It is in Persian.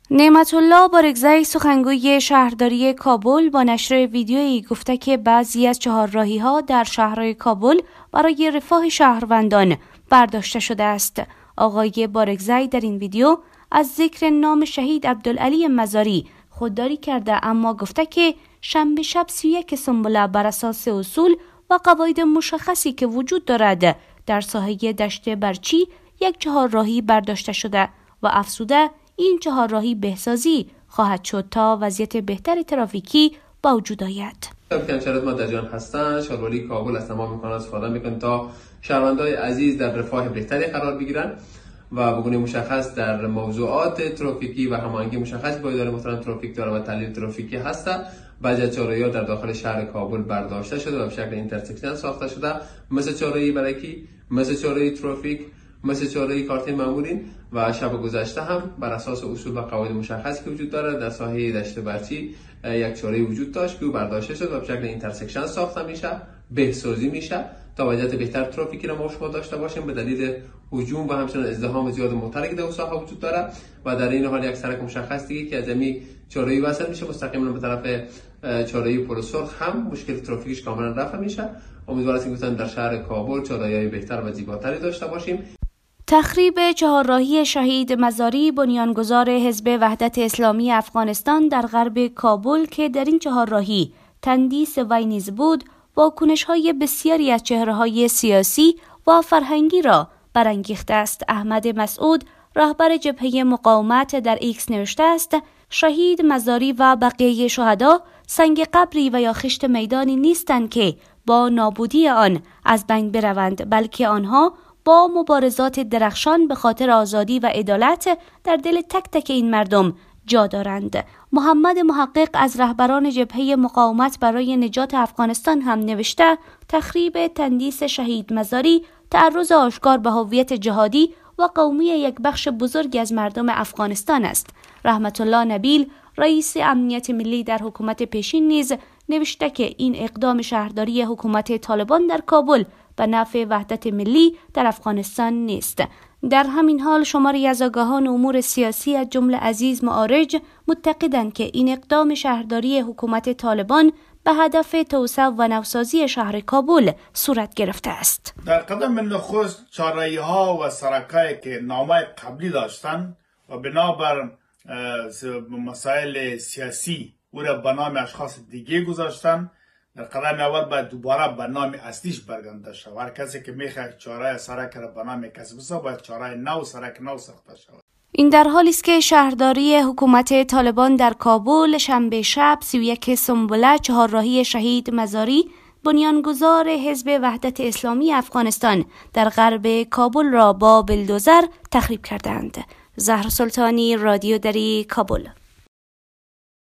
نعمت الله بارگزی سخنگوی شهرداری کابل با نشر ویدیویی گفته که بعضی از چهارراهی‌ها در شهر کابل برای رفاه شهروندان برداشته شده است. آقای بارگزی در این ویدیو از ذکر نام شهید عبدالعلی مزاری خودداری کرده، اما گفته که شنبه شب 31 سنبله بر اساس اصول و قواعد مشخصی که وجود دارد در ساحه دشت برچی یک چهارراهی برداشته شده و افزوده این چهارراهی بهسازی خواهد شد تا وضعیت بهتر ترافیکی با وجود آید. شرط مدرجان هستند. شهرداری کابل از تمام امکانات استفاده میکنه تا شهروندان عزیز در رفاه بهتری قرار بگیرن و به گونه مشخص در موضوعات ترافیکی و هماهنگی مشخص با اداره محترم ترافیک داره و تحلیل ترافیکی هست. بعضی از چهارراهی‌ها در داخل شهر کابل برداشته شده و به شکل اینترسکشن ساخته شده، مثل چهارراهی برکی، مثل چهارراهی ترافیک، مثل چهارراهی کارت مامورین و شب گذشته هم بر اساس اصول و قواعد مشخصی که وجود داره در ساحه دشت برچی یک چهارراهی وجود داشت که برداشته شد و به شکل اینترسکشن ساخته میشه، بهسازی میشه تا وضعیت بهتر ترافیکی را ما شما داشته باشیم به دلیل هجوم و همچنین ازدحام زیاد متحرک در ساحه وجود داره و در این حال یک سرک مشخص دیگه که از این چهارراهی وصل میشه مستقیما به طرف چهارراهی پل سرخ هم مشکل ترافیکیش کاملا رفع میشه. امیدوار هستیم که در شهر کابل چهارراهی‌های بهتر و زیباتری داشته باشیم. تخریب چهارراهی شهید مزاری بنیانگذار حزب وحدت اسلامی افغانستان در غرب کابل که در این چهارراهی تندیس وی نیز بود، واکنش‌های بسیاری از چهره‌های سیاسی و فرهنگی را برانگیخته است. احمد مسعود رهبر جبهه مقاومت در ایکس نوشته است: شهید مزاری و بقیه شهدا سنگ قبری و یا خشت میدانی نیستند که با نابودی آن از بین بروند، بلکه آنها با مبارزات درخشان به خاطر آزادی و عدالت در دل تک تک این مردم جا دارند. محمد محقق از رهبران جبهه مقاومت برای نجات افغانستان هم نوشته: تخریب تندیس شهید مزاری تعرض آشکار به هویت جهادی و قومی یک بخش بزرگی از مردم افغانستان است. رحمت الله نبیل رئیس امنیت ملی در حکومت پیشین نیز نوشته که این اقدام شهرداری حکومت طالبان در کابل به نفع وحدت ملی در افغانستان نیست. در همین حال شماری از آگاهان امور سیاسی از جمله عزیز معارج معتقدند که این اقدام شهرداری حکومت طالبان به هدف توسعه و نوسازی شهر کابل صورت گرفته است. در قدم نخست چهارراهی‌ها و سرکایی که نامه قبلی داشتند و بنابر مسائل سیاسی او را به نام اشخاص دیگه گذاشتن، در قدم اول باید دوباره به نام اصلیش برگردانده شود. هر کسی که میخواد چهارراه سرک را به نام کسی بسازد باید چهارراه نو سرک نو ساخته شود. این در حالی است که شهرداری حکومت طالبان در کابل شنبه شب 31 سنبله چهارراهی شهید مزاری بنیانگذار حزب وحدت اسلامی افغانستان در غرب کابل را با بلدوزر تخریب کردند. زهرا سلطانی، رادیو دری، کابل.